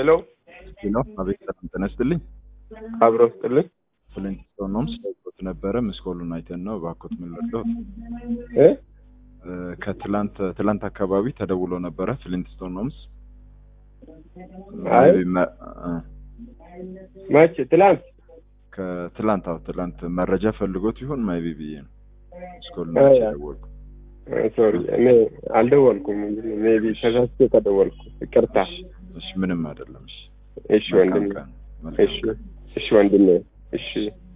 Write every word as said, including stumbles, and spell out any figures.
ሄሎ ሄሎ አቤት ሰላም ተነስተልኝ አብሮ ስጥልኝ ፍሊንትስቶንም ስለቆት ነበረ መስኮሉን አይተን ነው ባኮት ምን ልደው እ ከትላንት ትላንት አካባቢ ተደውሎ ነበረ ፍሊንትስቶንስ አይ እ ማች ትላንት ከትላንት አው ትላንት መረጃ ፈልጎት ይሆን ማይቢ ቢዬ ነው መስኮሉን አይደወልኩ ሶሪ እኔ አልደወልኩም እንግዲህ ሜቢ ተሳስቼ ተደወልኩ ይቅርታ እሺ ምንም አይደለም እሺ እሺ ወንድሜ እሺ እሺ ወንድሜ እሺ